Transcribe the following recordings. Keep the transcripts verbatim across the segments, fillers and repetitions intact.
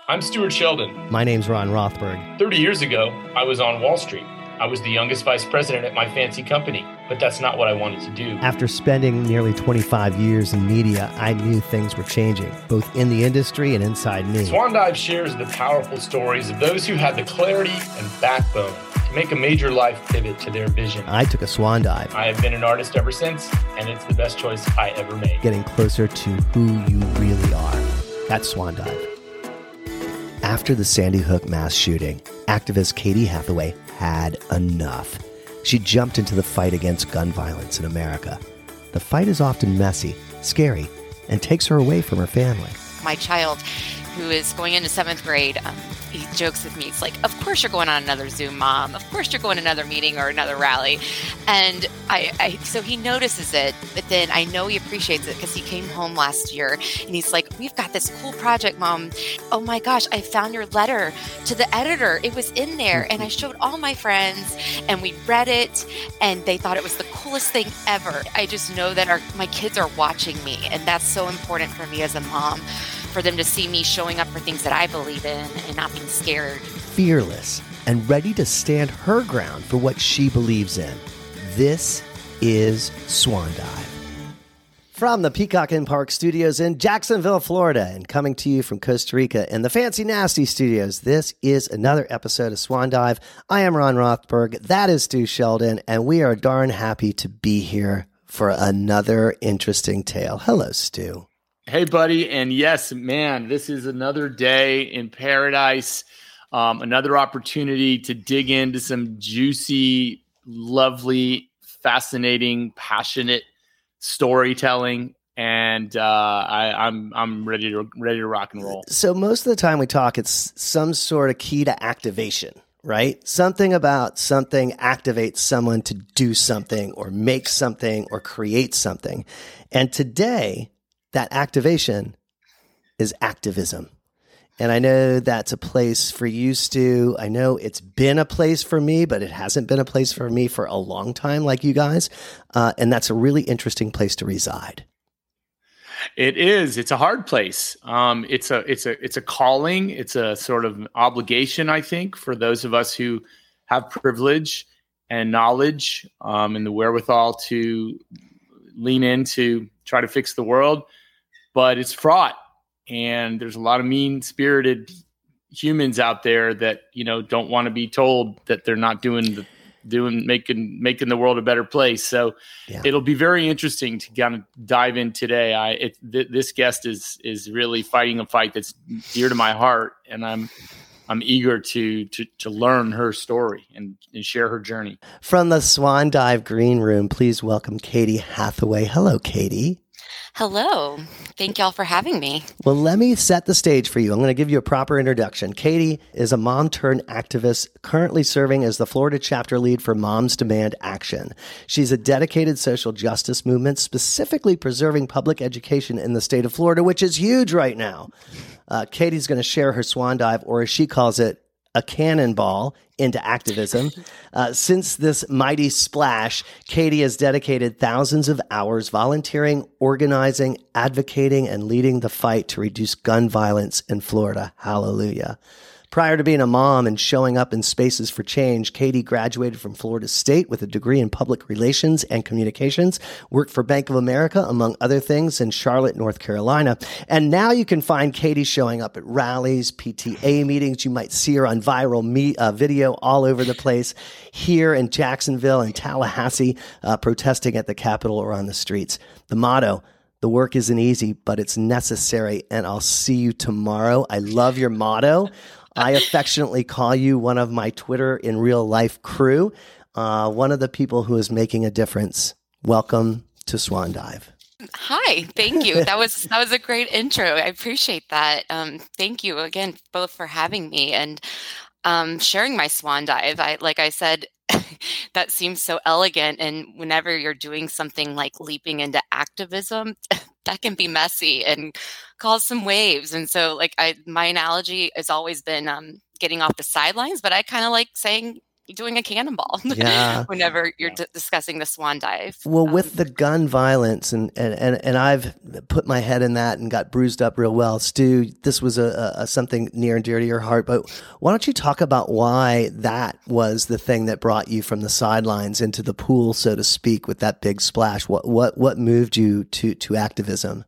I'm Stuart Sheldon. My name's Ron Rothberg. thirty years ago, I was on Wall Street. I was the youngest vice president at my fancy company, but that's not what I wanted to do. After spending nearly twenty-five years in media, I knew things were changing, both in the industry and inside me. Swan Dive shares the powerful stories of those who had the clarity and backbone to make a major life pivot to their vision. I took a swan dive. I have been an artist ever since, and it's the best choice I ever made. Getting closer to who you really are. That's Swan Dive. After the Sandy Hook mass shooting, activist Katie Hathaway had enough. She jumped into the fight against gun violence in America. The fight is often messy, scary, and takes her away from her family. My child, who is going into seventh grade, um, he jokes with me. It's like, of course you're going on another Zoom, Mom. Of course you're going to another meeting or another rally. And I, I so he notices it, but then I know he appreciates it because he came home last year and he's like, we've got this cool project, Mom. Oh my gosh, I found your letter to the editor. It was in there. And I showed all my friends and we read it and they thought it was the coolest thing ever. I just know that our my kids are watching me, and that's so important for me as a mom, for them to see me showing up for things that I believe in and not being scared. Fearless and ready to stand her ground for what she believes in. This is Swan Dive. From the Peacock and Park Studios in Jacksonville, Florida, and coming to you from Costa Rica in the Fancy Nasty Studios, this is another episode of Swan Dive. I am Ron Rothberg. That is Stu Sheldon, and we are darn happy to be here for another interesting tale. Hello, Stu. Hey, buddy. And yes, man, this is another day in paradise. Um, another opportunity to dig into some juicy, lovely, fascinating, passionate storytelling. And uh, I, I'm I'm ready to ready to rock and roll. So most of the time we talk, it's some sort of key to activation, right? Something about something activates someone to do something or make something or create something. And today, that activation is activism. And I know that's a place for you, Stu. I know it's been a place for me, but it hasn't been a place for me for a long time like you guys. Uh, and that's a really interesting place to reside. It is. It's a hard place. Um, it's a it's a it's a calling. It's a sort of obligation, I think, for those of us who have privilege and knowledge um, and the wherewithal to lean in to try to fix the world. But it's fraught, and there's a lot of mean-spirited humans out there that, you know, don't want to be told that they're not doing the doing making making the world a better place. So yeah. It'll be very interesting to kind of dive in today. I it, th- this guest is is really fighting a fight that's dear to my heart, and I'm I'm eager to to to learn her story and, and share her journey. From the Swan Dive Green Room, please welcome Katie Hathaway. Hello, Katie. Hello. Thank y'all for having me. Well, let me set the stage for you. I'm going to give you a proper introduction. Katie is a mom turned activist currently serving as the Florida chapter lead for Moms Demand Action. She's a dedicated social justice movement, specifically preserving public education in the state of Florida, which is huge right now. Uh, Katie's going to share her swan dive, or as she calls it, a cannonball into activism. Uh, since this mighty splash, Katie has dedicated thousands of hours volunteering, organizing, advocating, and leading the fight to reduce gun violence in Florida. Hallelujah. Prior to being a mom and showing up in spaces for change, Katie graduated from Florida State with a degree in public relations and communications, worked for Bank of America, among other things, in Charlotte, North Carolina. And now you can find Katie showing up at rallies, P T A meetings. You might see her on viral me- uh, video all over the place, here in Jacksonville and Tallahassee, uh, protesting at the Capitol or on the streets. The motto: the work isn't easy, but it's necessary, and I'll see you tomorrow. I love your motto. I affectionately call you one of my Twitter in real life crew, uh, one of the people who is making a difference. Welcome to Swan Dive. Hi, thank you. That was that was a great intro. I appreciate that. Um, thank you again, both for having me and um, sharing my swan dive. I, like I said, that seems so elegant. And whenever you're doing something like leaping into activism, that can be messy and cause some waves. And so like I, my analogy has always been um, getting off the sidelines, but I kind of like saying doing a cannonball Yeah. whenever you're Yeah. d- discussing the swan dive. Well, Um, with the gun violence, and, and, and, and I've put my head in that and got bruised up real well. Stu, this was a, a something near and dear to your heart, but why don't you talk about why that was the thing that brought you from the sidelines into the pool, so to speak, with that big splash? What what what moved you to to activism?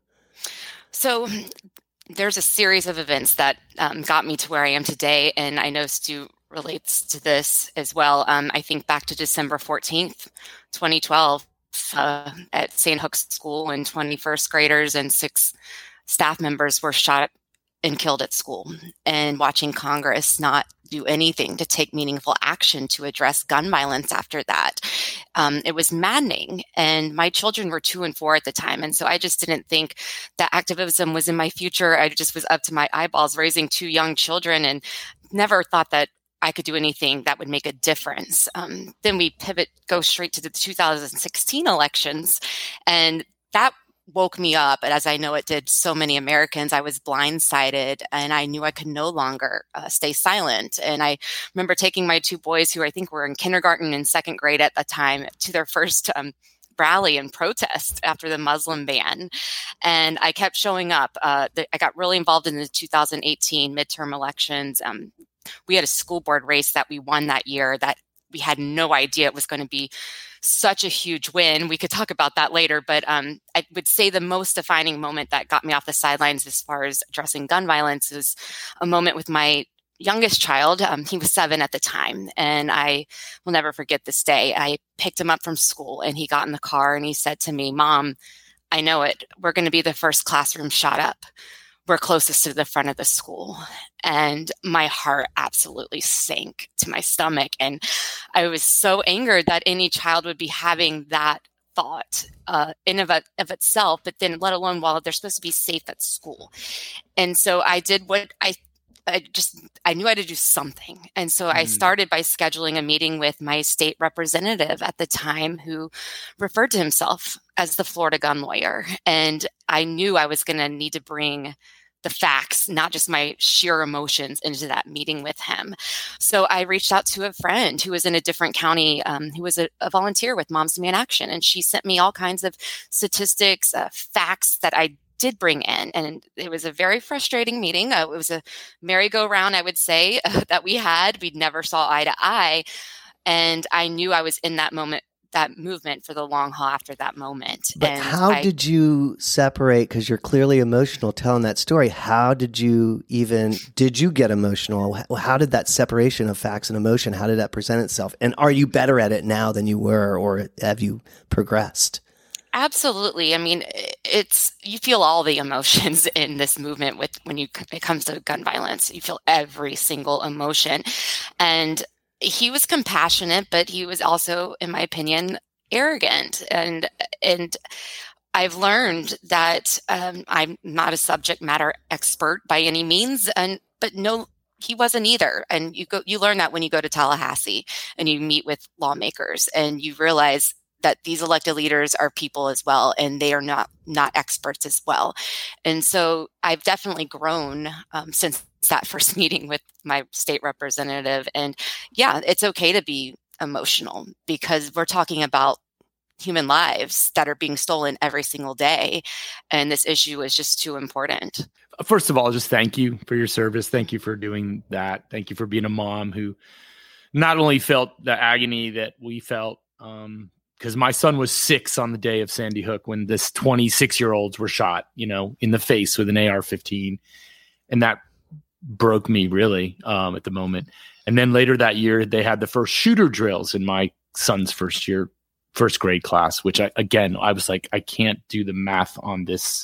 So there's a series of events that um, got me to where I am today, and I know Stu relates to this as well. Um, I think back to December fourteenth, twenty twelve, uh, at Saint Hook's School, when twenty first graders and six staff members were shot and killed at school, and watching Congress not do anything to take meaningful action to address gun violence after that. Um, it was maddening, and my children were two and four at the time. And so I just didn't think that activism was in my future. I just was up to my eyeballs raising two young children and never thought that I could do anything that would make a difference. Um, then we pivot, go straight to the two thousand sixteen elections, and that woke me up. But as I know it did so many Americans, I was blindsided, and I knew I could no longer uh, stay silent. And I remember taking my two boys, who I think were in kindergarten and second grade at the time, to their first um, rally and protest after the Muslim ban. And I kept showing up. Uh, the, I got really involved in the two thousand eighteen midterm elections. Um, we had a school board race that we won that year that we had no idea it was going to be such a huge win. We could talk about that later, but um, I would say the most defining moment that got me off the sidelines as far as addressing gun violence is a moment with my youngest child. Um, he was seven at the time, and I will never forget this day. I picked him up from school, and he got in the car, and he said to me, "Mom, I know it. We're going to be the first classroom shot up. We're closest to the front of the school." And my heart absolutely sank to my stomach. And I was so angered that any child would be having that thought uh, in of, of itself, but then let alone while they're supposed to be safe at school. And so I did what I I just, I knew I had to do something. And so mm. I started by scheduling a meeting with my state representative at the time, who referred to himself as the Florida gun lawyer. And I knew I was going to need to bring the facts, not just my sheer emotions, into that meeting with him. So I reached out to a friend who was in a different county, um, who was a, a volunteer with Moms Demand Action. And she sent me all kinds of statistics, uh, facts that I did bring in. And it was a very frustrating meeting. Uh, it was a merry-go-round, I would say, uh, that we had. We never saw eye to eye. And I knew I was in that moment, that movement for the long haul after that moment. But and how I, did you separate? Because you're clearly emotional telling that story. How did you even, did you get emotional? How did that separation of facts and emotion, how did that present itself? And are you better at it now than you were, or have you progressed? Absolutely. I mean, it's, you feel all the emotions in this movement with, when you, it comes to gun violence, you feel every single emotion. And he was compassionate, but he was also, in my opinion, arrogant. And, and I've learned that um, I'm not a subject matter expert by any means, and, but no, he wasn't either. And you go, you learn that when you go to Tallahassee and you meet with lawmakers, and you realize that these elected leaders are people as well, and they are not, not experts as well. And so I've definitely grown um, since that first meeting with my state representative. And yeah, it's okay to be emotional, because we're talking about human lives that are being stolen every single day. And this issue is just too important. First of all, just thank you for your service. Thank you for doing that. Thank you for being a mom who not only felt the agony that we felt, um, because my son was six on the day of Sandy Hook when this twenty-six-year-olds were shot, you know, in the face with an A R fifteen. And that broke me really um, at the moment. And then later that year, they had the first shooter drills in my son's first year, first grade class, which I, again, I was like, I can't do the math on this.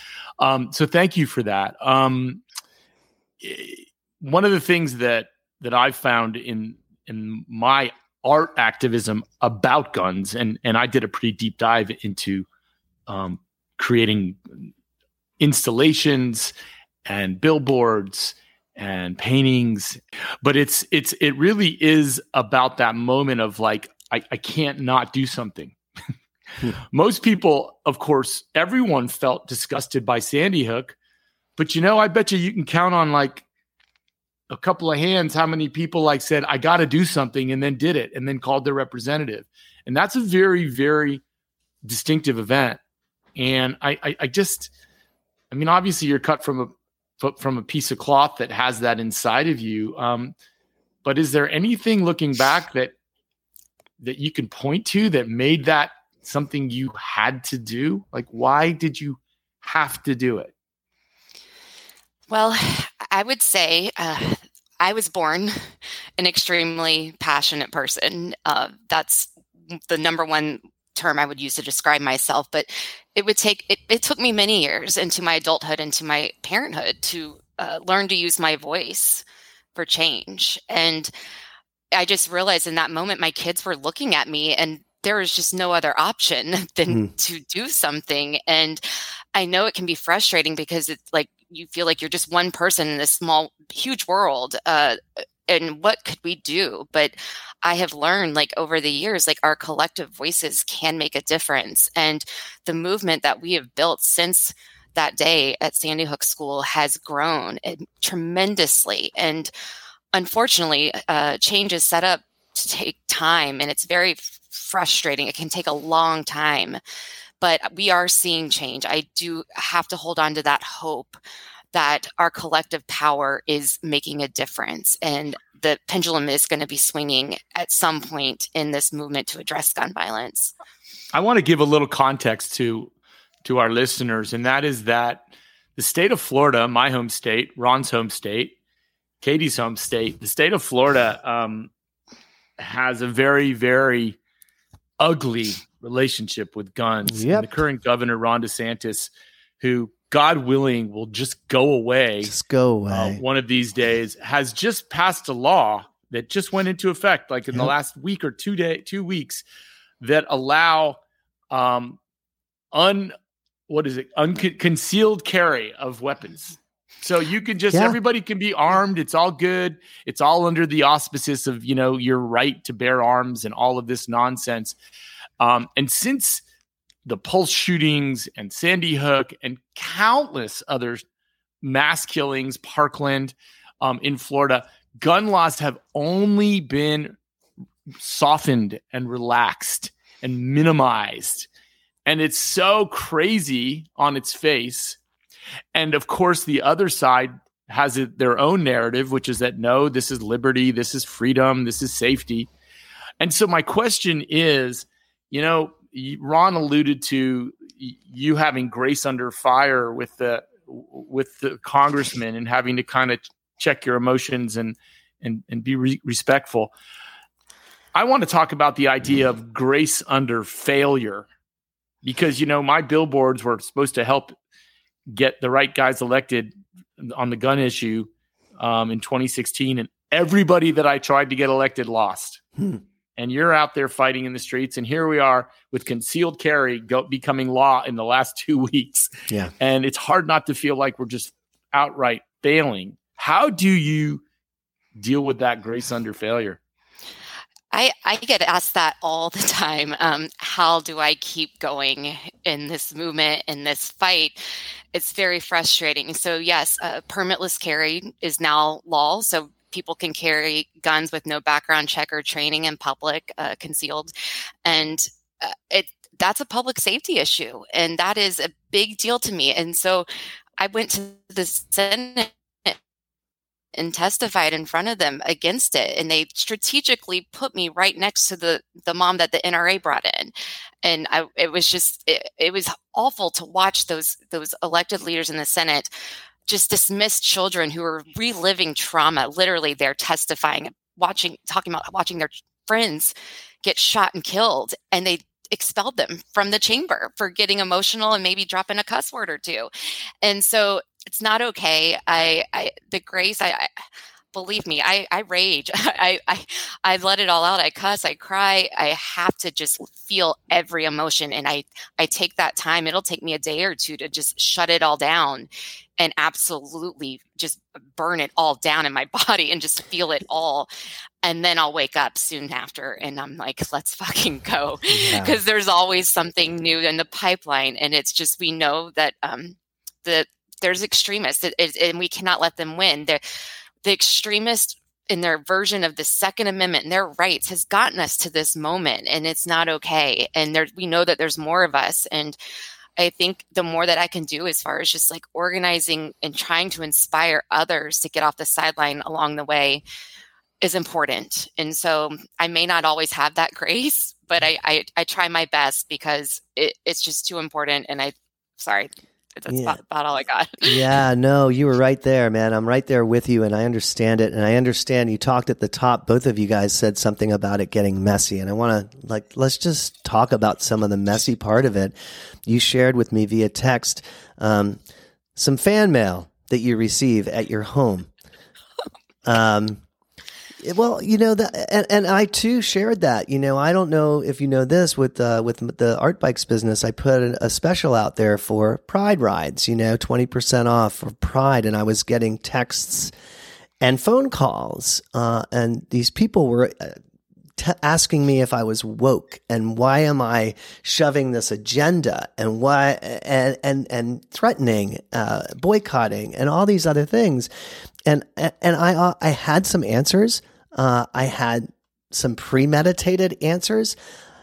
Um, so thank you for that. Um, one of the things that, that I've found in, in my art activism about guns, and, and I did a pretty deep dive into um, creating installations and billboards and paintings, but it's it's it really is about that moment of like, I, I can't not do something. hmm. Most people, of course, everyone felt disgusted by Sandy Hook, but you know, I bet you you can count on like a couple of hands how many people like said, I got to do something, and then did it, and then called their representative. And that's a very, very distinctive event. And I, I, I just, I mean, obviously you're cut from a, from a piece of cloth that has that inside of you. Um, but is there anything looking back that, that you can point to that made that something you had to do? Like, why did you have to do it? Well, I would say uh, I was born an extremely passionate person. Uh, that's the number one term I would use to describe myself. But it would take, it, it took me many years into my adulthood, into my parenthood to uh, learn to use my voice for change. And I just realized in that moment, my kids were looking at me and there was just no other option than mm. to do something. And I know it can be frustrating because it's like, you feel like you're just one person in this small, huge world. Uh, and what could we do? But I have learned, like, over the years, like, our collective voices can make a difference. And the movement that we have built since that day at Sandy Hook School has grown tremendously. And unfortunately, uh, change is set up to take time, and it's very frustrating. It can take a long time. But we are seeing change. I do have to hold on to that hope that our collective power is making a difference. And the pendulum is going to be swinging at some point in this movement to address gun violence. I want to give a little context to, to our listeners, and that is that the state of Florida, my home state, Ron's home state, Katie's home state, the state of Florida um, has a very, very ugly relationship with guns. Yep. And the current governor, Ron DeSantis, who, God willing, will just go away, just go away uh, one of these days, has just passed a law that just went into effect, like in yep. the last week or two day, two weeks, that allow um, un what is it, unconcealed carry of weapons. So you can just, yeah. everybody can be armed. It's all good. It's all under the auspices of, you know, your right to bear arms and all of this nonsense. Um, and since the Pulse shootings and Sandy Hook and countless other mass killings, Parkland, um, in Florida, gun laws have only been softened and relaxed and minimized. And it's so crazy on its face. And of course, the other side has it, their own narrative, which is that, no, this is liberty, this is freedom, this is safety. And so my question is, you know, Ron alluded to you having grace under fire with the with the congressman and having to kind of check your emotions and and and be re- respectful. I want to talk about the idea of grace under failure, because, you know, my billboards were supposed to help get the right guys elected on the gun issue um, in twenty sixteen, and everybody that I tried to get elected lost. Hmm. And you're out there fighting in the streets, and here we are with concealed carry go, becoming law in the last two weeks. Yeah, and it's hard not to feel like we're just outright failing. How do you deal with that grace under failure? I, I get asked that all the time. Um, how do I keep going in this movement, in this fight? It's very frustrating. So yes, uh, permitless carry is now law. So people can carry guns with no background check or training in public, uh, concealed. And uh, it that's a public safety issue. And that is a big deal to me. And so I went to the Senate and testified in front of them against it. And they strategically put me right next to the, the mom that the N R A brought in. And I, it was just, it, it was awful to watch those, those elected leaders in the Senate just dismiss children who are reliving trauma. Literally, they're testifying, watching, talking about watching their friends get shot and killed. And they expelled them from the chamber for getting emotional and maybe dropping a cuss word or two. And so it's not okay. I, I the grace, I, I believe me, I, I rage. I, I, I let it all out. I cuss, I cry. I have to just feel every emotion. And I, I take that time. It'll take me a day or two to just shut it all down and absolutely just burn it all down in my body and just feel it all. And then I'll wake up soon after and I'm like, let's fucking go. Yeah. Because there's always something new in the pipeline. And it's just, we know that um, the, there's extremists it, it, and we cannot let them win. They're, the extremist in their version of the Second Amendment and their rights has gotten us to this moment, and it's not okay. And there, we know that there's more of us. And I think the more that I can do as far as just like organizing and trying to inspire others to get off the sideline along the way is important. And so I may not always have that grace, but I, I, I try my best because it, it's just too important. And I, sorry, that's yeah. about, about all I got. Yeah, no, you were right there, man. I'm right there with you, and I understand it. And I understand you talked at the top. Both of you guys said something about it getting messy, and I want to like let's just talk about some of the messy part of it. You shared with me via text um, some fan mail that you receive at your home. Um. Well, you know that, and, and I too shared that. You know, I don't know if you know this with uh, with the Art Bikes business. I put a special out there for Pride rides. You know, twenty percent off for Pride, and I was getting texts and phone calls, uh, and these people were t- asking me if I was woke and why am I shoving this agenda and why and and and threatening, uh, boycotting, and all these other things. And and I I had some answers. Uh, I had some premeditated answers.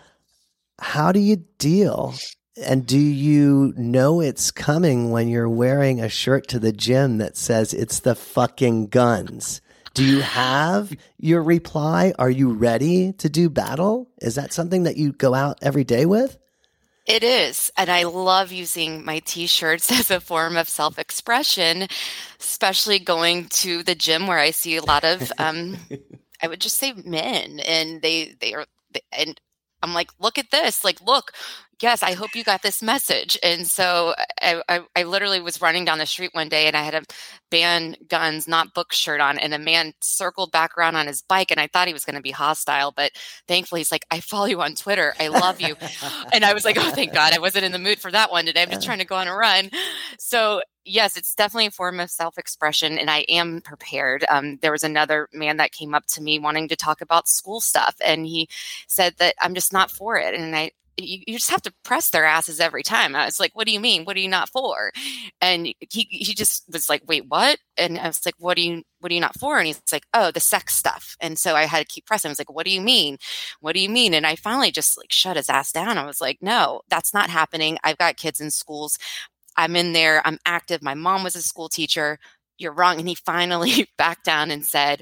How do you deal? And do you know it's coming when you're wearing a shirt to the gym that says it's the fucking guns? Do you have your reply? Are you ready to do battle? Is that something that you go out every day with? It is. And I love using my t-shirts as a form of self-expression, especially going to the gym where I see a lot of, um, I would just say men, and they, they are, and I'm like, look at this, like, look, yes, I hope you got this message. And so I, I, I literally was running down the street one day and I had a ban guns, not books shirt on, and a man circled back around on his bike, and I thought he was going to be hostile, but thankfully he's like, I follow you on Twitter. I love you. And I was like, oh, thank God. I wasn't in the mood for that one today. I'm just trying to go on a run. So yes, it's definitely a form of self-expression, and I am prepared. Um, there was another man that came up to me wanting to talk about school stuff, and he said that I'm just not for it. And I, You, you just have to press their asses every time. I was like, what do you mean? What are you not for? And he he just was like, wait, what? And I was like, what do you what are you not for? And he's like, oh, the sex stuff. And so I had to keep pressing. I was like, what do you mean? What do you mean? And I finally just like shut his ass down. I was like, no, that's not happening. I've got kids in schools. I'm in there. I'm active. My mom was a school teacher. You're wrong. And he finally backed down and said,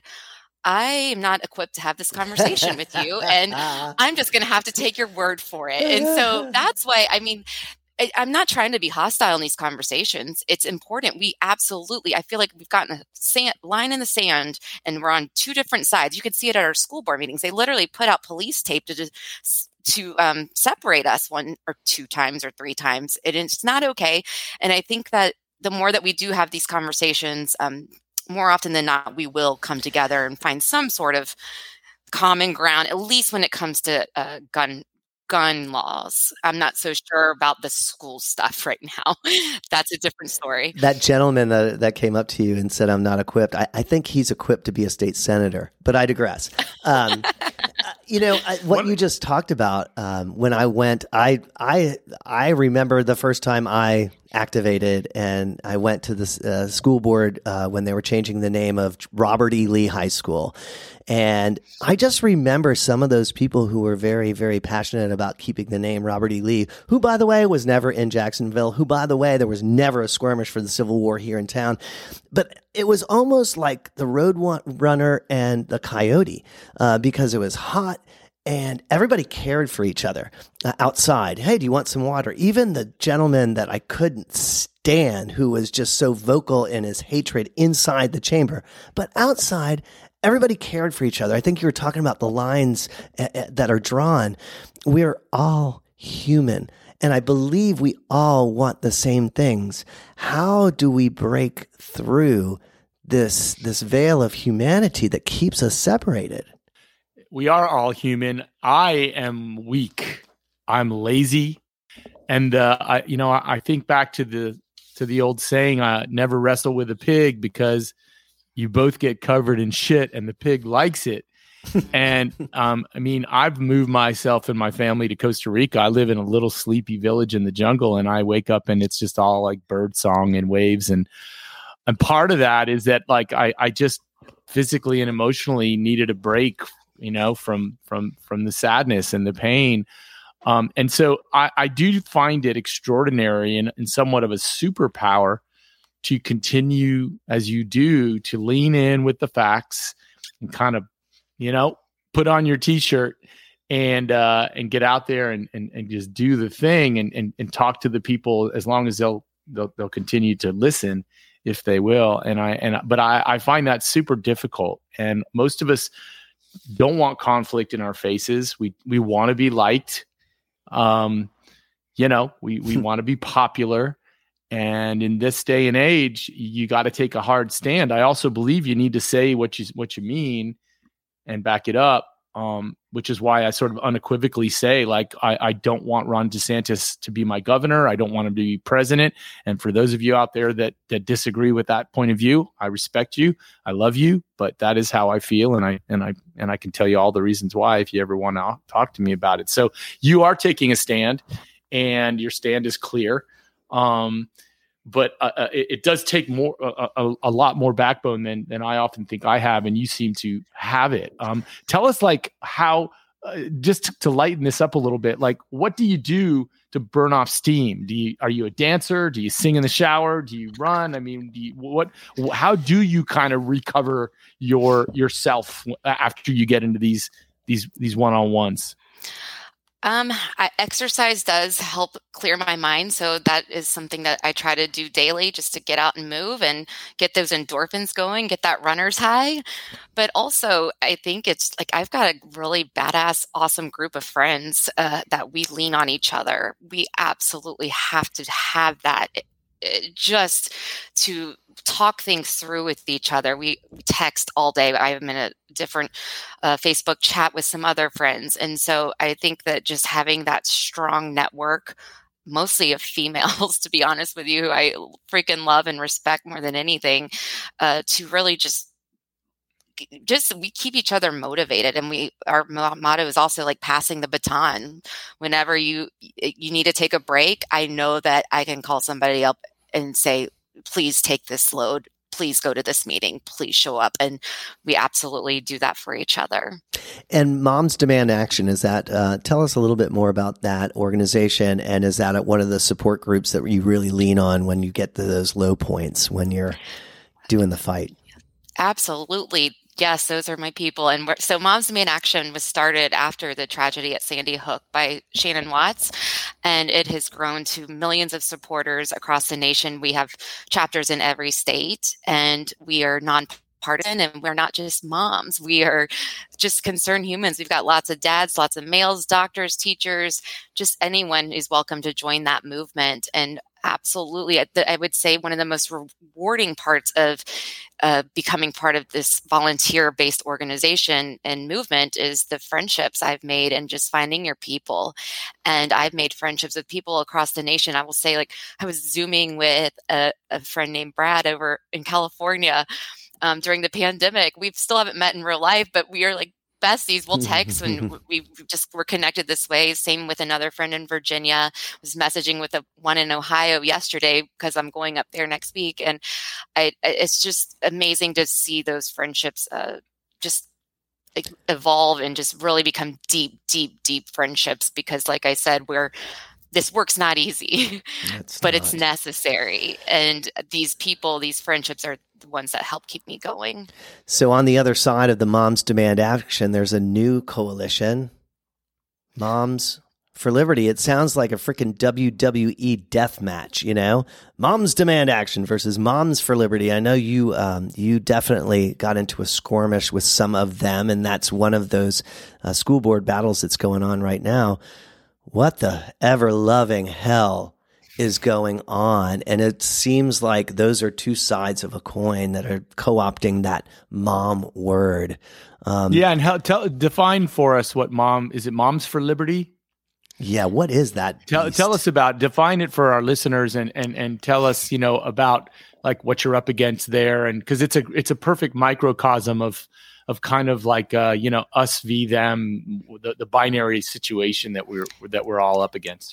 I am not equipped to have this conversation with you, and I'm just going to have to take your word for it. And so that's why, I mean, I, I'm not trying to be hostile in these conversations. It's important. We absolutely, I feel like we've gotten a sand, line in the sand, and we're on two different sides. You can see it at our school board meetings. They literally put out police tape to just, to um, separate us one or two times or three times. And it's not okay. And I think that the more that we do have these conversations, um, more often than not, we will come together and find some sort of common ground, at least when it comes to uh, gun gun laws. I'm not so sure about the school stuff right now. That's a different story. That gentleman that that came up to you and said, I'm not equipped. I, I think he's equipped to be a state senator, but I digress. Um, you know, I, what, what you just talked about, um, when I went, I, I, I remember the first time I activated, and I went to the uh, school board uh, when they were changing the name of Robert E. Lee High School. And I just remember some of those people who were very, very passionate about keeping the name Robert E. Lee, who, by the way, was never in Jacksonville, who, by the way, there was never a skirmish for the Civil War here in town. But it was almost like the Road Runner and the Coyote, uh, because it was hot. And everybody cared for each other uh, outside. Hey, do you want some water? Even the gentleman that I couldn't stand, who was just so vocal in his hatred inside the chamber. But outside, everybody cared for each other. I think you were talking about the lines uh, uh, that are drawn. We're all human. And I believe we all want the same things. How do we break through this, this veil of humanity that keeps us separated? We are all human. I am weak. I'm lazy. And, uh, I, you know, I, I think back to the, to the old saying, uh, never wrestle with a pig, because you both get covered in shit and the pig likes it. And, um, I mean, I've moved myself and my family to Costa Rica. I live in a little sleepy village in the jungle, and I wake up and it's just all like bird song and waves. And, and part of that is that, like, I, I just, physically and emotionally needed a break, you know, from from from the sadness and the pain. Um, and so I, I do find it extraordinary and, and somewhat of a superpower to continue as you do to lean in with the facts and kind of, you know, put on your t-shirt and uh, and get out there and, and and just do the thing and, and and talk to the people as long as they'll they'll they'll continue to listen if they will. And I and but I, I find that super difficult. And most of us don't want conflict in our faces. We we want to be liked. Um, you know, we we want to be popular. And in this day and age, you got to take a hard stand. I also believe you need to say what you what you mean and back it up. Um, which is why I sort of unequivocally say, like, I, I don't want Ron DeSantis to be my governor. I don't want him to be president. And for those of you out there that that disagree with that point of view, I respect you. I love you, but that is how I feel, and I and I and I can tell you all the reasons why if you ever want to talk to me about it. So you are taking a stand, and your stand is clear. Um, But uh, it, it does take more, uh, a, a lot more backbone than than I often think I have, and you seem to have it. Um, tell us, like, how, uh, just to, to lighten this up a little bit, like, what do you do to burn off steam? Do you are you a dancer? Do you sing in the shower? Do you run? I mean, do you, what? How do you kind of recover your yourself after you get into these these these one on ones? Um, I, exercise does help clear my mind. So that is something that I try to do daily, just to get out and move and get those endorphins going, get that runner's high. But also, I think it's like I've got a really badass, awesome group of friends uh, that we lean on each other. We absolutely have to have that it, it, just to talk things through with each other. We, we text all day. I'm in a different uh, Facebook chat with some other friends. And so I think that just having that strong network, mostly of females, to be honest with you, who I freaking love and respect more than anything, uh, to really just just we keep each other motivated. And we our motto is also like passing the baton. Whenever you you need to take a break, I know that I can call somebody up and say, please take this load. Please go to this meeting. Please show up. And we absolutely do that for each other. And Moms Demand Action, is that, uh, tell us a little bit more about that organization. And is that at one of the support groups that you really lean on when you get to those low points when you're doing the fight? Absolutely. Yes, those are my people. And we're, so Moms Demand Action was started after the tragedy at Sandy Hook by Shannon Watts, and it has grown to millions of supporters across the nation. We have chapters in every state, and we are nonpartisan, and we're not just moms. We are just concerned humans. We've got lots of dads, lots of males, doctors, teachers, just anyone is welcome to join that movement. And absolutely, I would say one of the most rewarding parts of uh, becoming part of this volunteer-based organization and movement is the friendships I've made and just finding your people. And I've made friendships with people across the nation. I will say, like, I was Zooming with a, a friend named Brad over in California um, during the pandemic. We still haven't met in real life, but we are like besties. We'll text and we just were connected this way. Same with another friend in Virginia. I was messaging with a one in Ohio yesterday because I'm going up there next week. And I, it's just amazing to see those friendships uh, just evolve and just really become deep, deep, deep friendships. Because like I said, we're this work's not easy, it's but not. It's necessary. And these people, these friendships are the ones that help keep me going. So on the other side of the Moms Demand Action, there's a new coalition, Moms for Liberty. It sounds like a freaking W W E death match, you know? Moms Demand Action versus Moms for Liberty. I know you um, you definitely got into a skirmish with some of them, and that's one of those uh, school board battles that's going on right now. What the ever-loving hell is going on? And it seems like those are two sides of a coin that are co-opting that mom word. Um, yeah, and how, tell, define for us what mom, is it Moms for Liberty? Yeah, what is that? Tell, tell us about, define it for our listeners and, and, and tell us, you know, about like what you're up against there. And because it's a, it's a perfect microcosm of, of kind of like, uh, you know, us v them, the, the binary situation that we're, that we're all up against here.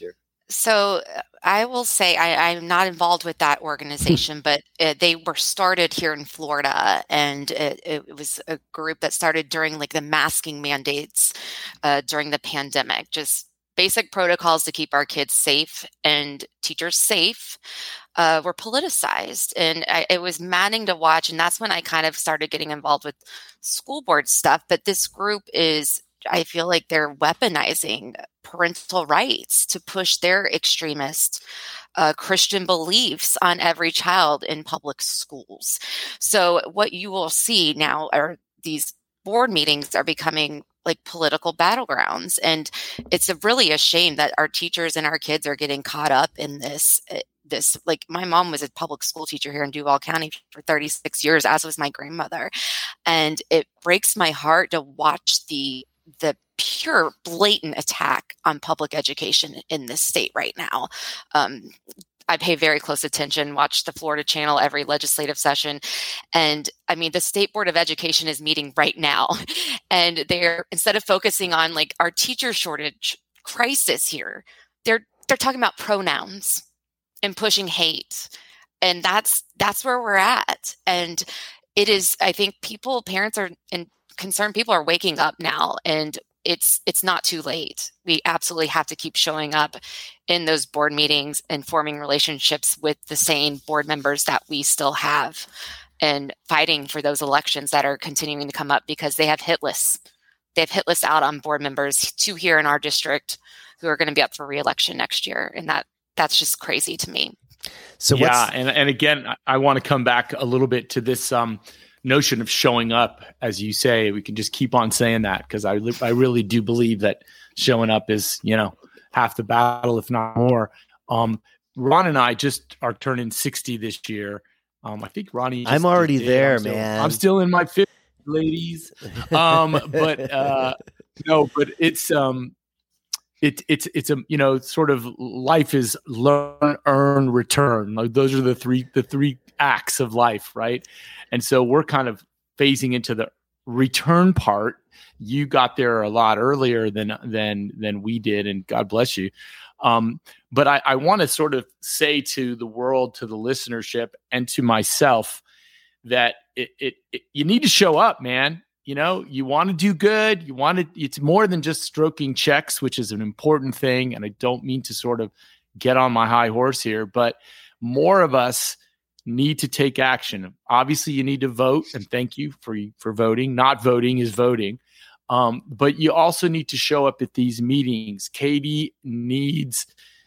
So uh, I will say I, I'm not involved with that organization, but uh, they were started here in Florida, and it, it was a group that started during like the masking mandates uh, during the pandemic. Just basic protocols to keep our kids safe and teachers safe uh, were politicized, and I, it was maddening to watch. And that's when I kind of started getting involved with school board stuff. But this group is, I feel like they're weaponizing parental rights to push their extremist uh, Christian beliefs on every child in public schools. So what you will see now are these board meetings are becoming like political battlegrounds. And it's a really a shame that our teachers and our kids are getting caught up in this. This, like my mom was a public school teacher here in Duval County for thirty-six years, as was my grandmother. And it breaks my heart to watch the the pure blatant attack on public education in this state right now. Um, I pay very close attention, watch the Florida Channel every legislative session. And I mean, the State Board of Education is meeting right now. And they're, instead of focusing on like our teacher shortage crisis here, they're, they're talking about pronouns and pushing hate. And that's, that's where we're at. And it is, I think people, parents are, and concerned people are waking up now, and it's it's not too late. We absolutely have to keep showing up in those board meetings and forming relationships with the sane board members that we still have, and fighting for those elections that are continuing to come up, because they have hit lists. They have hit lists out on board members, two here in our district, who are going to be up for re-election next year, and that that's just crazy to me. So yeah, and and again, I, I want to come back a little bit to this um, notion of showing up, as you say. We can just keep on saying that, because I I really do believe that showing up is, you know, half the battle, if not more. Um, Ron and I just are turning sixty this year. Um, I think Ronnie. I'm already did. there, I'm still, man. I'm still in my fifties, ladies. Um, but uh, no, but it's um. It, it's it's a you know sort of life is learn, earn, return. Like those are the three the three acts of life, right? And so we're kind of phasing into the return part. You got there a lot earlier than than than we did, and God bless you. Um, but I, I want to sort of say to the world, to the listenership, and to myself that it, it, it you need to show up, man. You know, you want to do good. You want to, it's more than just stroking checks, which is an important thing. And I don't mean to sort of get on my high horse here, but more of us need to take action. Obviously, you need to vote, and thank you for, for voting. Not voting is voting. Um, but you also need to show up at these meetings. Katie needs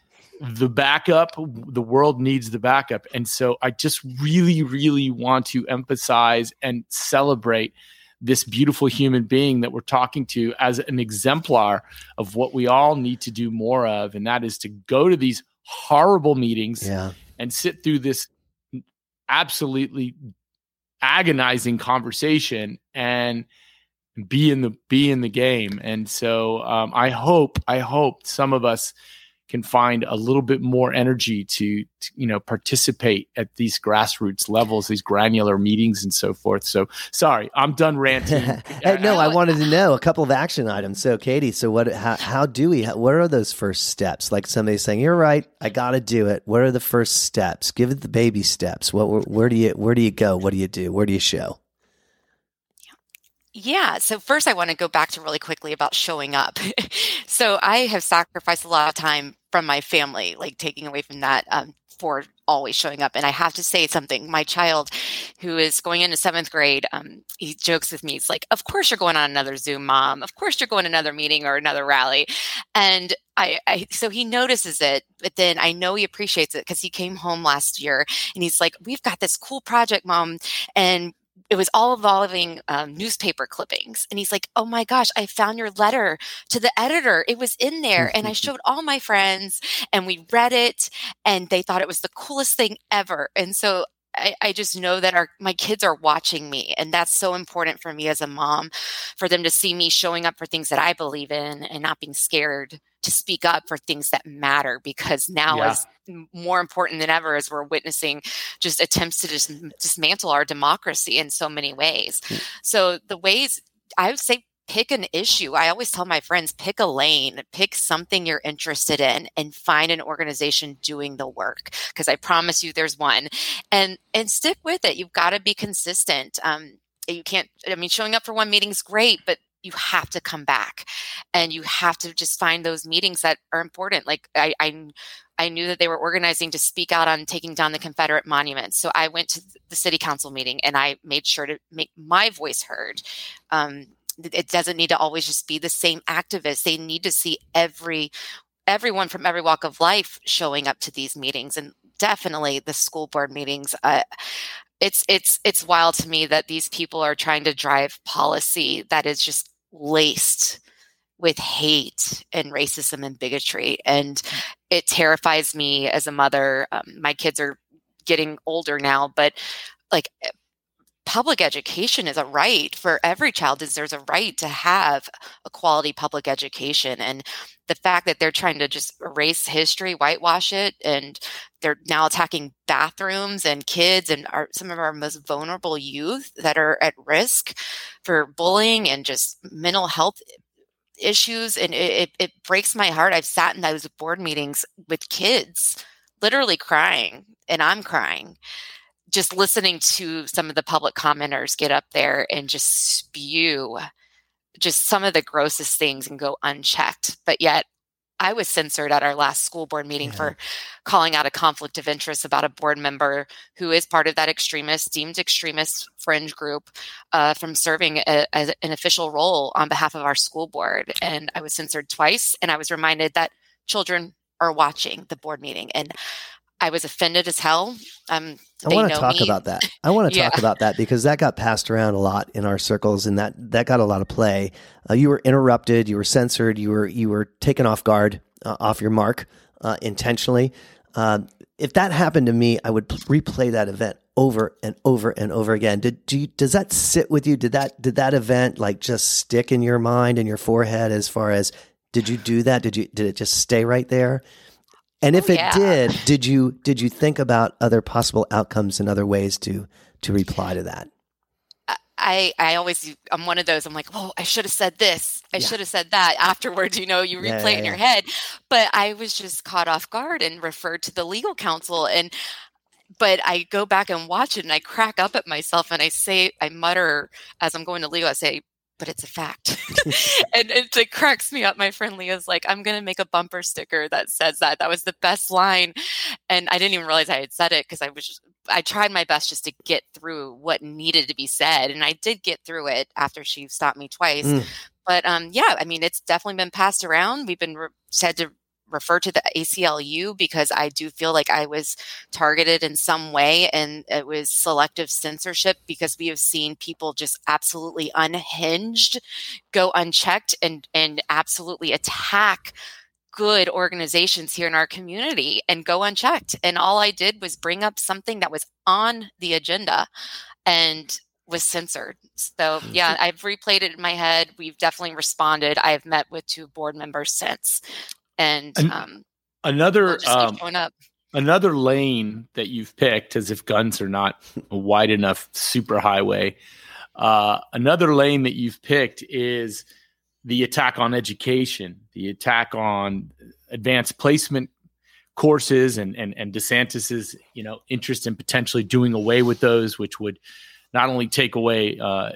the backup. The world needs the backup. And so I just really, really want to emphasize and celebrate this beautiful human being that we're talking to as an exemplar of what we all need to do more of. And that is to go to these horrible meetings yeah. and sit through this absolutely agonizing conversation and be in the, be in the game. And so um, I hope, I hope some of us can find a little bit more energy to, to, you know, participate at these grassroots levels, these granular meetings and so forth. So sorry, I'm done ranting. Hey, no, I wanted to know a couple of action items. So Katie, so what, how, how do we, how, what are those first steps? Like somebody saying, you're right, I got to do it. What are the first steps? Give it the baby steps. What, where, where do you, where do you go? What do you do? Where do you show? Yeah. So first I want to go back to really quickly about showing up. So I have sacrificed a lot of time from my family, like taking away from that um, for always showing up. And I have to say something. My child, who is going into seventh grade, um, he jokes with me. He's like, of course you're going on another Zoom, Mom. Of course you're going to another meeting or another rally. And I, I so he notices it, but then I know he appreciates it because he came home last year and he's like, we've got this cool project, Mom. And it was all involving um, newspaper clippings. And he's like, oh my gosh, I found your letter to the editor. It was in there. And I showed all my friends and we read it and they thought it was the coolest thing ever. And so I, I just know that our my kids are watching me. And that's so important for me as a mom, for them to see me showing up for things that I believe in and not being scared to speak up for things that matter, because now yeah. is more important than ever as we're witnessing just attempts to dis- dismantle our democracy in so many ways. Mm. So the ways I would say pick an issue. I always tell my friends, pick a lane, pick something you're interested in, and find an organization doing the work. Because I promise you there's one. And and stick with it. You've got to be consistent. Um, you can't, I mean, showing up for one meeting is great, but you have to come back and you have to just find those meetings that are important. Like I, I, I knew that they were organizing to speak out on taking down the Confederate monuments. So I went to the city council meeting and I made sure to make my voice heard. Um, it doesn't need to always just be the same activists. They need to see every, everyone from every walk of life showing up to these meetings, and definitely the school board meetings. Uh, it's, it's, it's wild to me that these people are trying to drive policy that is just laced with hate and racism and bigotry. And it terrifies me as a mother. Um, my kids are getting older now, but like public education is a right for every child. Is there's a right to have a quality public education. And the fact that they're trying to just erase history, whitewash it, and they're now attacking bathrooms and kids and our, some of our most vulnerable youth that are at risk for bullying and just mental health issues. And it, it, it breaks my heart. I've sat in those board meetings with kids literally crying, and I'm crying, just listening to some of the public commenters get up there and just spew just some of the grossest things and go unchecked. But yet I was censored at our last school board meeting yeah. for calling out a conflict of interest about a board member who is part of that extremist, deemed extremist fringe group uh, from serving a, a, an official role on behalf of our school board. And I was censored twice. And I was reminded that children are watching the board meeting. And I was offended as hell. Um, I want to talk me. about that. I want to yeah. talk about that because that got passed around a lot in our circles, and that that got a lot of play. Uh, you were interrupted. You were censored. You were you were taken off guard, uh, off your mark, uh, intentionally. Uh, if that happened to me, I would p- replay that event over and over and over again. Did do you, does that sit with you? Did that did that event like just stick in your mind and your forehead? As far as did you do that? Did you did it just stay right there? And if oh, it yeah. did, did you did you think about other possible outcomes and other ways to to reply to that? I, I always, I'm one of those, I'm like, oh, I should have said this. I yeah. should have said that. Afterwards, you know, you replay yeah, yeah, it in yeah. your head. But I was just caught off guard and referred to the legal counsel. And, but I go back and watch it and I crack up at myself and I say, I mutter as I'm going to legal, I say, but it's a fact. and it, it cracks me up. My friend Leah's like, I'm going to make a bumper sticker that says that. That was the best line. And I didn't even realize I had said it because I was just, I tried my best just to get through what needed to be said. And I did get through it after she stopped me twice. Mm. But um, yeah, I mean, it's definitely been passed around. We've been re- said to refer to the A C L U because I do feel like I was targeted in some way, and it was selective censorship because we have seen people just absolutely unhinged, go unchecked, and and absolutely attack good organizations here in our community and go unchecked. And all I did was bring up something that was on the agenda and was censored. So yeah, I've replayed it in my head. We've definitely responded. I've met with two board members since. And um, another we'll um, up. another lane that you've picked, as if guns are not a wide enough superhighway. Uh, another lane that you've picked is the attack on education, the attack on advanced placement courses, and and and DeSantis's you know interest in potentially doing away with those, which would not only take away uh,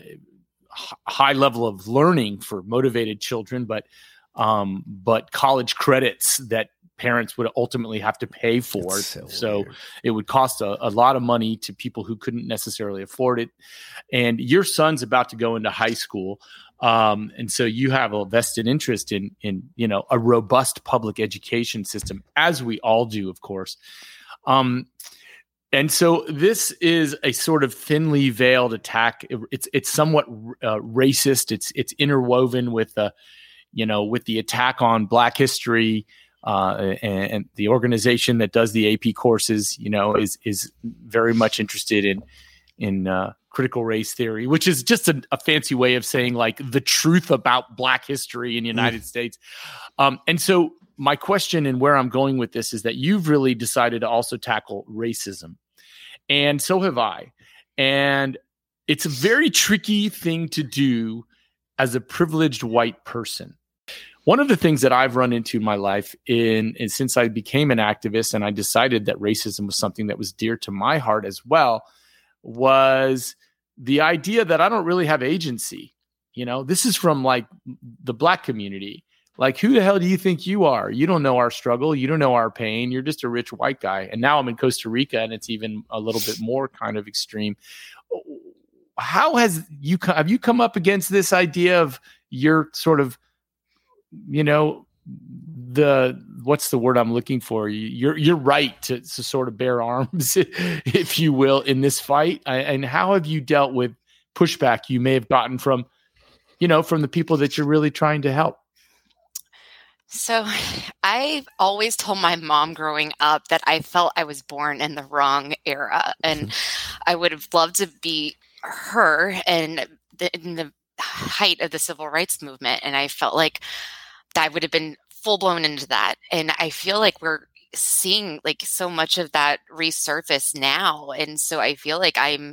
h- high level of learning for motivated children, but Um, but college credits that parents would ultimately have to pay for. So, so it would cost a, a lot of money to people who couldn't necessarily afford it. And your son's about to go into high school. Um, and so you have a vested interest in, in, you know, a robust public education system, as we all do, of course. Um, And so this is a sort of thinly veiled attack. It, it's, it's somewhat uh, racist. It's, it's interwoven with the, you know, with the attack on Black history, uh, and, and the organization that does the A P courses, you know, is is very much interested in in uh, critical race theory, which is just a, a fancy way of saying like the truth about Black history in the United mm. States. Um, and so my question and where I'm going with this is that you've really decided to also tackle racism, and so have I. And it's a very tricky thing to do as a privileged white person. One of the things that I've run into in my life in, in since I became an activist and I decided that racism was something that was dear to my heart as well, was the idea that I don't really have agency. You know, this is from like the Black community. Like, who the hell do you think you are? You don't know our struggle. You don't know our pain. You're just a rich white guy. And now I'm in Costa Rica, and it's even a little bit more kind of extreme. How has you have you come up against this idea of your sort of, you know, the what's the word I'm looking for? You're you're right to, to sort of bear arms, if you will, in this fight. And how have you dealt with pushback you may have gotten from, you know, from the people that you're really trying to help? So I've always told my mom growing up that I felt I was born in the wrong era, and I would have loved to be her and the, in the height of the civil rights movement. And I felt like I would have been full blown into that. And I feel like we're seeing like so much of that resurface now. And so I feel like I'm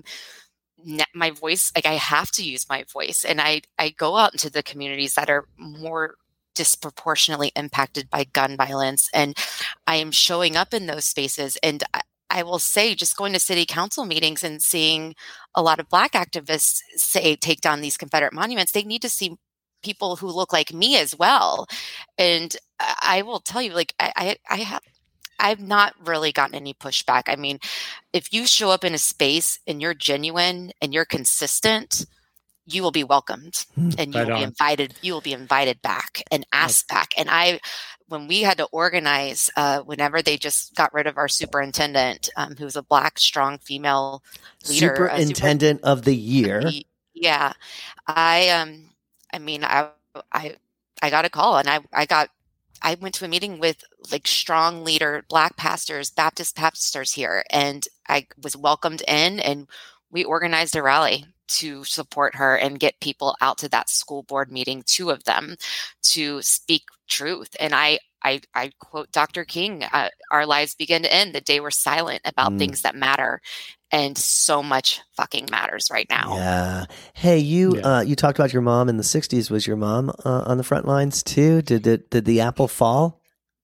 my voice, like I have to use my voice. And I, I go out into the communities that are more disproportionately impacted by gun violence. And I am showing up in those spaces. And I, I will say, just going to city council meetings and seeing a lot of Black activists say, take down these Confederate monuments, they need to see people who look like me as well. And I will tell you, like, I, I, I have, I've not really gotten any pushback. I mean, if you show up in a space and you're genuine and you're consistent, you will be welcomed and you Right will be on. invited, you will be invited back and asked back. And I, when we had to organize, uh, whenever they just got rid of our superintendent, um, who was a Black, strong female leader. Superintendent uh, super, of the year. Yeah. I, um, I mean, I, I, I got a call and I, I got, I went to a meeting with like strong leader, Black pastors, Baptist pastors here, and I was welcomed in, and we organized a rally to support her and get people out to that school board meeting, two of them, to speak truth. And I, I, I quote Doctor King, uh, our lives begin to end the day we're silent about mm. things that matter. And so much fucking matters right now. Yeah. Hey, you Yeah. uh, you talked about your mom in the sixties. Was your mom uh, on the front lines too? Did it, did the apple fall?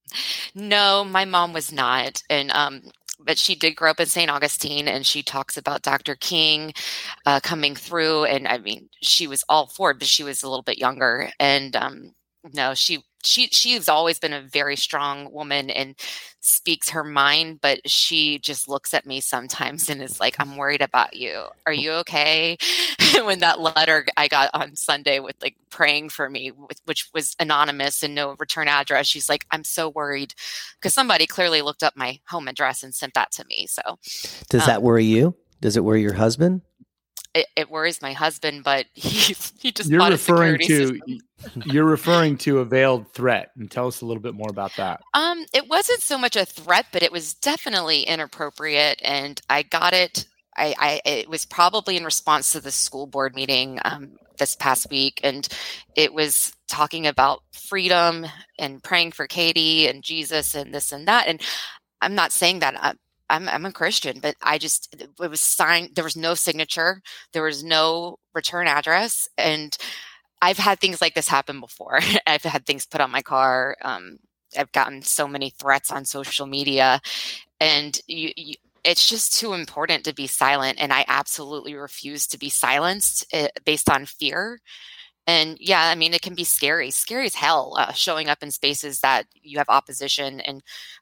No, my mom was not. And um, but she did grow up in Saint Augustine, and she talks about Doctor King uh, coming through. And I mean, she was all for it, but she was a little bit younger. And um, no, she she she's always been a very strong woman and speaks her mind, but she just looks at me sometimes and is like, I'm worried about you. Are you okay? When that letter I got on Sunday with like praying for me, which was anonymous and no return address, she's like, I'm so worried, because somebody clearly looked up my home address and sent that to me. So does um, that worry you? Does it worry your husband? It, it worries my husband, but he he just you're bought referring a to you're referring to a veiled threat, and tell us a little bit more about that. Um, it wasn't so much a threat, but it was definitely inappropriate, and I got it. I, I it was probably in response to the school board meeting um, this past week, and it was talking about freedom and praying for Katie and Jesus and this and that. And I'm not saying that. I, I'm I'm a Christian, but I just, it was signed. There was no signature. There was no return address. And I've had things like this happen before. I've had things put on my car. Um, I've gotten so many threats on social media, and you, you, it's just too important to be silent. And I absolutely refuse to be silenced uh, based on fear. And yeah, I mean, it can be scary, scary as hell, uh, showing up in spaces that you have opposition. And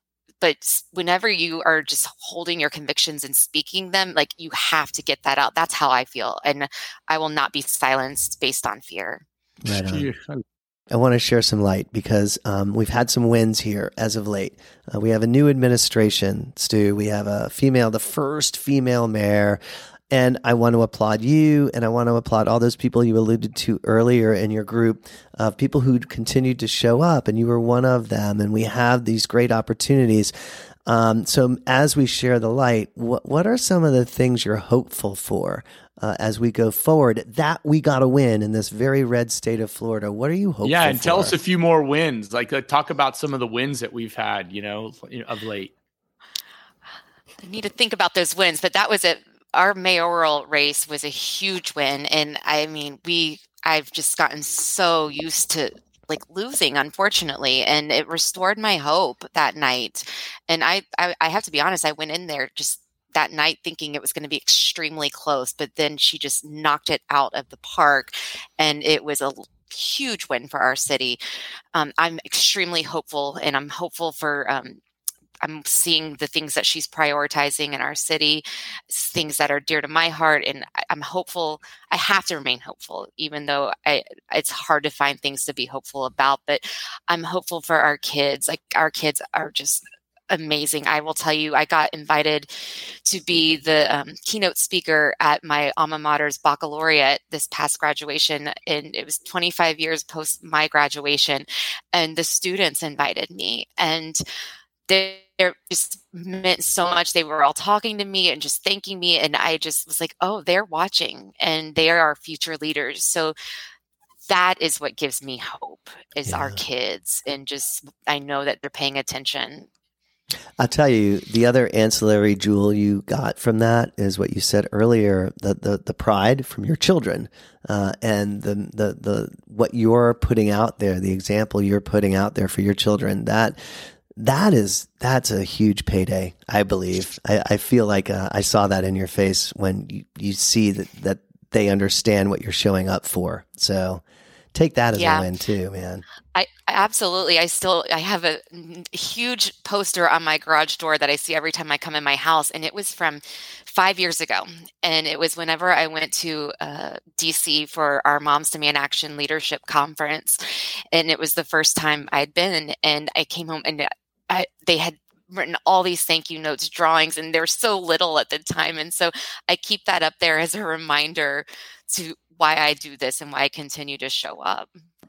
But whenever you are just holding your convictions and speaking them, like, you have to get that out. That's how I feel. And I will not be silenced based on fear. Right on. I want to share some light because um, we've had some wins here as of late. Uh, we have a new administration, Stu. We have a female, the first female mayor. And I want to applaud you, and I want to applaud all those people you alluded to earlier in your group of people who continued to show up, and you were one of them. And we have these great opportunities. Um, so as we share the light, what, what are some of the things you're hopeful for uh, as we go forward that we got to win in this very red state of Florida? What are you hopeful for? Yeah, and tell us a few more wins. Like, like talk about some of the wins that we've had, you know, of late. I need to think about those wins, but that was it. Our mayoral race was a huge win. And I mean, we, I've just gotten so used to like losing, unfortunately, and it restored my hope that night. And I, I, I have to be honest, I went in there just that night thinking it was going to be extremely close, but then she just knocked it out of the park, and it was a huge win for our city. Um, I'm extremely hopeful, and I'm hopeful for, um, I'm seeing the things that she's prioritizing in our city, things that are dear to my heart. And I'm hopeful. I have to remain hopeful, even though I, it's hard to find things to be hopeful about, but I'm hopeful for our kids. Like our kids are just amazing. I will tell you, I got invited to be the um, keynote speaker at my alma mater's baccalaureate this past graduation. And it was twenty-five years post my graduation. And the students invited me, and they It just meant so much. They were all talking to me and just thanking me. And I just was like, oh, they're watching and they are our future leaders. So that is what gives me hope is yeah. our kids. And just, I know that they're paying attention. I'll tell you, the other ancillary jewel you got from that is what you said earlier, the the, the pride from your children, uh, and the, the, the, what you're putting out there, the example you're putting out there for your children, that, That is, that's a huge payday, I believe. I, I feel like uh, I saw that in your face when you, you see that, that they understand what you're showing up for. So take that as yeah. a win too, man. I absolutely. I still, I have a huge poster on my garage door that I see every time I come in my house. And it was from five years ago. And it was whenever I went to uh, D C for our Moms Demand Action Leadership Conference. And it was the first time I'd been, and I came home and I, they had written all these thank you notes, drawings, and they were so little at the time. And so I keep that up there as a reminder to why I do this and why I continue to show up.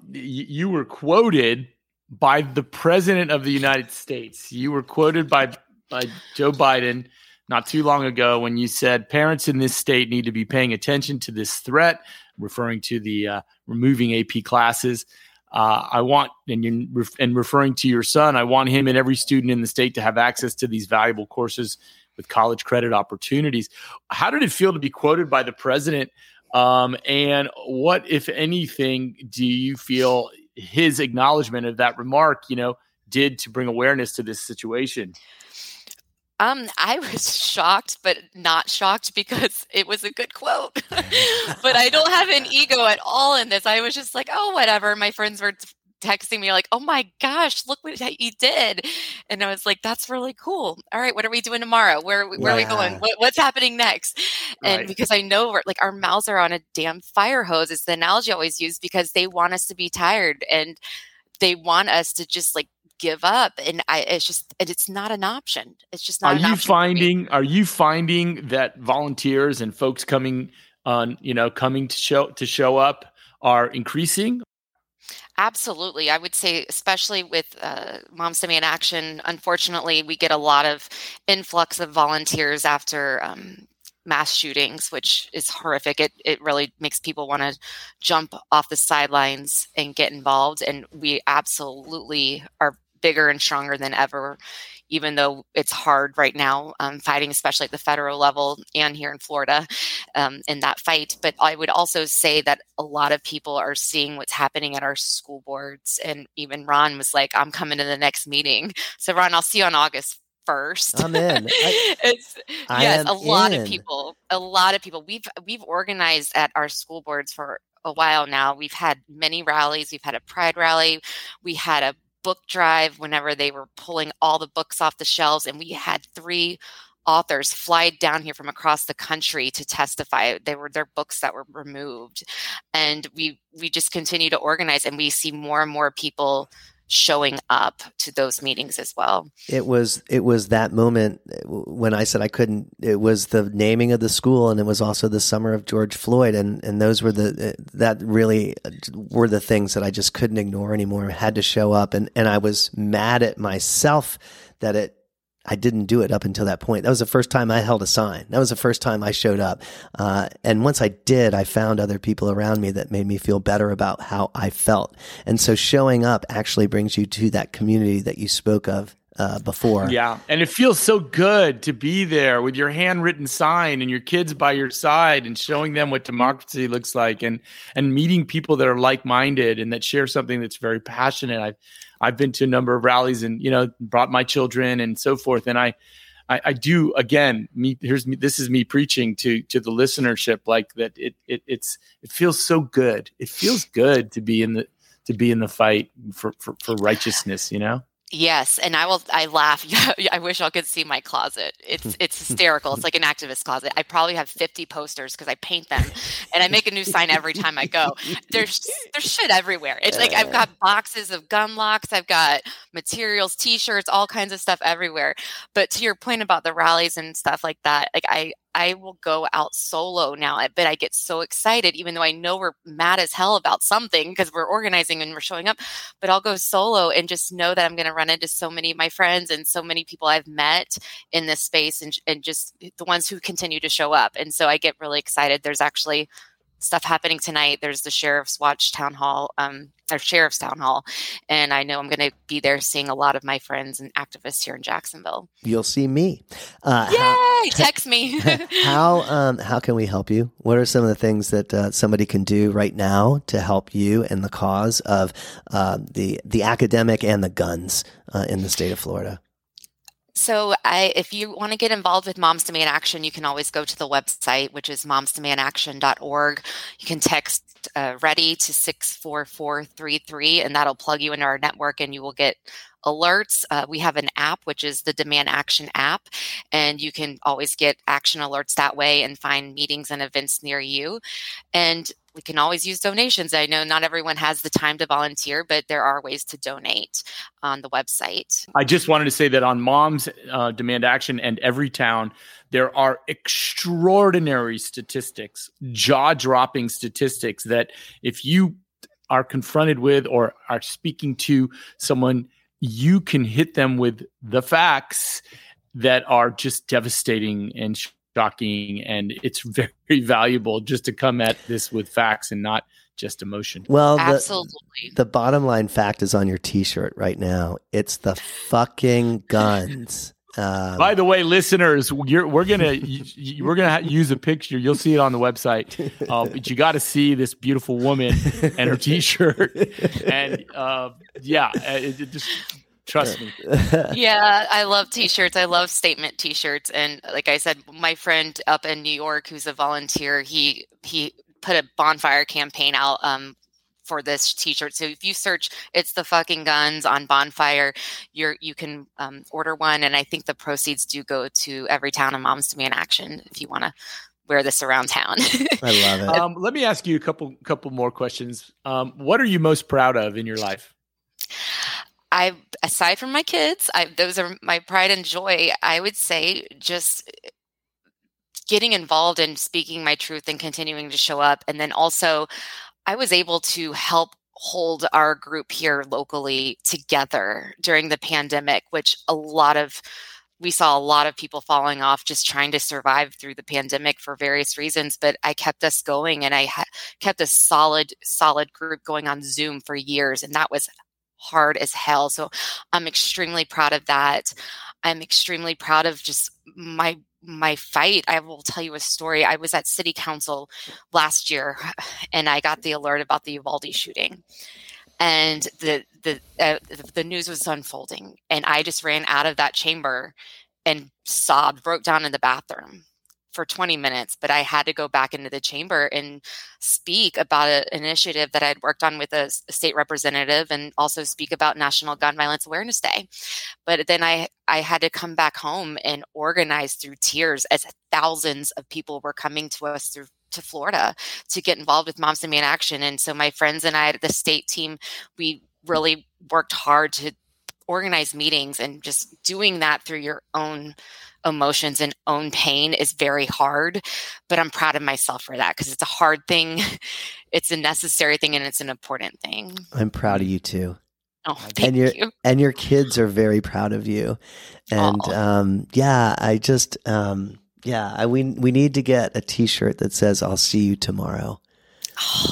You were quoted by the President of the United States. You were quoted by, by Joe Biden not too long ago when you said parents in this state need to be paying attention to this threat, referring to the uh, removing A P classes. Uh, I want, and, you, and referring to your son, I want him and every student in the state to have access to these valuable courses with college credit opportunities. How did it feel to be quoted by the president? Um, and what, if anything, do you feel his acknowledgement of that remark, you know, did to bring awareness to this situation? Um, I was shocked, but not shocked because it was a good quote. But I don't have an ego at all in this. I was just like, oh, whatever. My friends were texting me like, oh my gosh, look what he did. And I was like, that's really cool. All right, what are we doing tomorrow? Where, where yeah. are we going? What, what's happening next? And right. because I know we're, like our mouths are on a damn fire hose. It's the analogy I always use because they want us to be tired and they want us to just like give up. And I, it's just, it's not an option. It's just not are an you option finding, are you finding that volunteers and folks coming on, you know, coming to show, to show up are increasing? Absolutely. I would say, especially with uh, Moms Demand Action, unfortunately, we get a lot of influx of volunteers after um, mass shootings, which is horrific. It it really makes people want to jump off the sidelines and get involved. And we absolutely are bigger and stronger than ever, even though it's hard right now, um, fighting, especially at the federal level and here in Florida um, in that fight. But I would also say that a lot of people are seeing what's happening at our school boards. And even Ron was like, I'm coming to the next meeting. So Ron, I'll see you on August first. I'm in. I, it's, I yes, a lot in. of people, a lot of people. We've, we've organized at our school boards for a while now. We've had many rallies. We've had a pride rally. We had a book drive whenever they were pulling all the books off the shelves. And we had three authors fly down here from across the country to testify. They were their books that were removed. And we, we just continue to organize, and we see more and more people showing up to those meetings as well. It was, it was that moment when I said I couldn't, it was the naming of the school, and it was also the summer of George Floyd. And, and those were the, that really were the things that I just couldn't ignore anymore. I had to show up. And, and I was mad at myself that it, I didn't do it up until that point. That was the first time I held a sign. That was the first time I showed up. Uh, and once I did, I found other people around me that made me feel better about how I felt. And so showing up actually brings you to that community that you spoke of uh, before. Yeah. And it feels so good to be there with your handwritten sign and your kids by your side and showing them what democracy looks like, and, and meeting people that are like-minded and that share something that's very passionate. I've, I've been to a number of rallies and, you know, brought my children and so forth. And I, I, I do, again, me, here's me, this is me preaching to, to the listenership, like that. It, it, it's, it feels so good. It feels good to be in the, to be in the fight for, for, for righteousness, you know? Yes, and I will. I laugh. I wish y'all could see my closet. It's it's hysterical. It's like an activist closet. I probably have fifty posters because I paint them, and I make a new sign every time I go. There's there's shit everywhere. It's like I've got boxes of gun locks. I've got materials, T-shirts, all kinds of stuff everywhere. But to your point about the rallies and stuff like that, like I. I will go out solo now, but I get so excited, even though I know we're mad as hell about something because we're organizing and we're showing up, but I'll go solo and just know that I'm going to run into so many of my friends and so many people I've met in this space, and, and just the ones who continue to show up. And so I get really excited. There's actually stuff happening tonight. There's the Sheriff's Watch Town Hall, um, or Sheriff's Town Hall. And I know I'm going to be there seeing a lot of my friends and activists here in Jacksonville. You'll see me. Uh, Yay! How, Text me. how um, how can we help you? What are some of the things that uh, somebody can do right now to help you in the cause of uh, the the academic and the guns uh, in the state of Florida? So I, if you want to get involved with Moms Demand Action, you can always go to the website, which is moms demand action dot org. You can text uh, READY to six four four three three, and that'll plug you into our network, and you will get alerts. Uh, we have an app, which is the Demand Action app, and you can always get action alerts that way and find meetings and events near you. And we can always use donations. I know not everyone has the time to volunteer, but there are ways to donate on the website. I just wanted to say that on Moms uh, Demand Action and Everytown, there are extraordinary statistics, jaw-dropping statistics that if you are confronted with or are speaking to someone, you can hit them with the facts that are just devastating and shocking, and it's very valuable just to come at this with facts and not just emotion. Well, absolutely. The, the bottom line fact is on your T-shirt right now. It's the fucking guns. Um, By the way, listeners, you're, we're gonna you, we're gonna use a picture. You'll see it on the website, uh, but you got to see this beautiful woman and her T-shirt, and uh, yeah, it, it just. Trust me. Yeah, I love T-shirts. I love statement T-shirts. And like I said, my friend up in New York, who's a volunteer, he he put a bonfire campaign out um, for this T-shirt. So if you search "It's the fucking guns" on Bonfire, you're you can um, order one. And I think the proceeds do go to Everytown and Moms Demand Action if you want to wear this around town. I love it. Um, let me ask you a couple couple more questions. Um, what are you most proud of in your life? I, aside from my kids, I, those are my pride and joy. I would say just getting involved in speaking my truth and continuing to show up. And then also I was able to help hold our group here locally together during the pandemic, which a lot of, we saw a lot of people falling off just trying to survive through the pandemic for various reasons, but I kept us going, and I ha- kept a solid, solid group going on Zoom for years. And that was hard as hell. So I'm extremely proud of that. I'm extremely proud of just my my fight. I will tell you a story. I was at City Council last year, and I got the alert about the Uvalde shooting, and the the uh, the news was unfolding, and I just ran out of that chamber and sobbed, broke down in the bathroom for twenty minutes, but I had to go back into the chamber and speak about an initiative that I'd worked on with a, a state representative, and also speak about National Gun Violence Awareness Day. But then I, I had to come back home and organize through tears as thousands of people were coming to us through to Florida to get involved with Moms Demand Action. And so my friends and I, the state team, we really worked hard to organize meetings, and just doing that through your own emotions and own pain is very hard, but I'm proud of myself for that, because it's a hard thing. It's a necessary thing, and it's an important thing. I'm proud of you too. Oh, thank and your, you. And your kids are very proud of you. And um, yeah, I just, um, yeah, I, we, we need to get a T-shirt that says, "I'll see you tomorrow." Oh,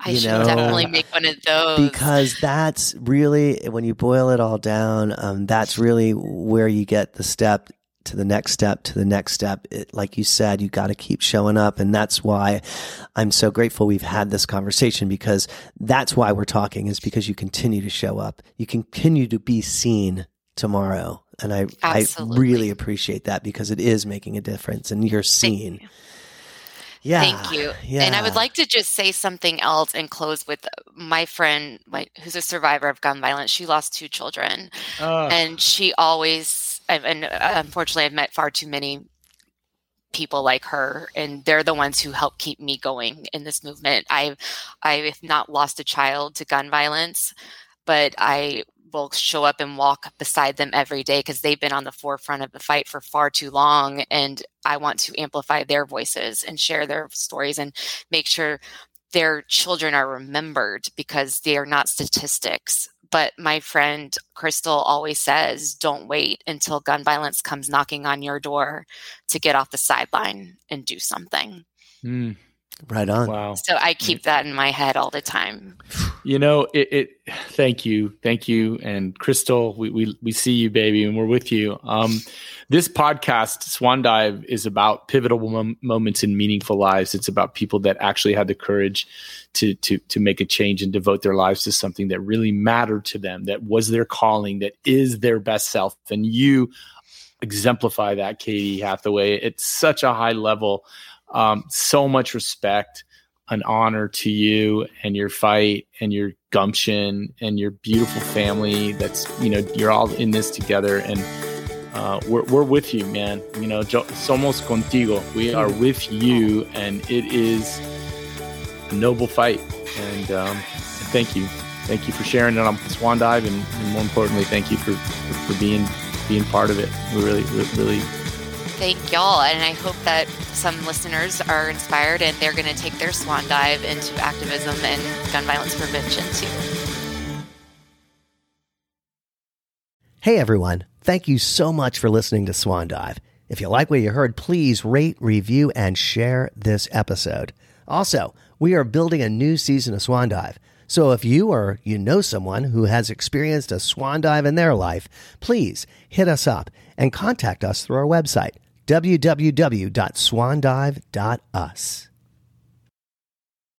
I you should know, definitely make one of those. Because that's really, when you boil it all down, um, that's really where you get the step to the next step to the next step. It, like you said, you got to keep showing up. And that's why I'm so grateful we've had this conversation, because that's why we're talking, is because you continue to show up. You continue to be seen tomorrow. And I, I really appreciate that, because it is making a difference and you're seen. You. Yeah. Thank you. Yeah. And I would like to just say something else and close with my friend, my, who's a survivor of gun violence. She lost two children, uh. and she always, and unfortunately, I've met far too many people like her, and they're the ones who help keep me going in this movement. I've, I've not lost a child to gun violence, but I will show up and walk beside them every day, because they've been on the forefront of the fight for far too long. And I want to amplify their voices and share their stories and make sure their children are remembered, because they are not statistics. But my friend Crystal always says, don't wait until gun violence comes knocking on your door to get off the sideline and do something. Mm. Right on. Wow. So I keep that in my head all the time. You know, it, it thank you. Thank you. And Crystal, we, we, we see you, baby, and we're with you. Um, this podcast, Swan Dive, is about pivotal mom- moments in meaningful lives. It's about people that actually had the courage to, to, to make a change and devote their lives to something that really mattered to them, that was their calling, that is their best self. And you exemplify that, Katie Hathaway. It's such a high level. Um, so much respect, an honor to you and your fight and your gumption and your beautiful family. That's, you know, you're all in this together, and uh, we're we're with you, man. You know, somos contigo. We are with you, and it is a noble fight. And, um, and thank you, thank you for sharing it on Swan Dive, and, and more importantly, thank you for, for for being being part of it. We really, really. Thank y'all. And I hope that some listeners are inspired and they're going to take their swan dive into activism and gun violence prevention too. Hey everyone. Thank you so much for listening to Swan Dive. If you like what you heard, please rate, review, and share this episode. Also, we are building a new season of Swan Dive. So if you or you know someone who has experienced a swan dive in their life, please hit us up and contact us through our website, w w w dot swan dive dot u s.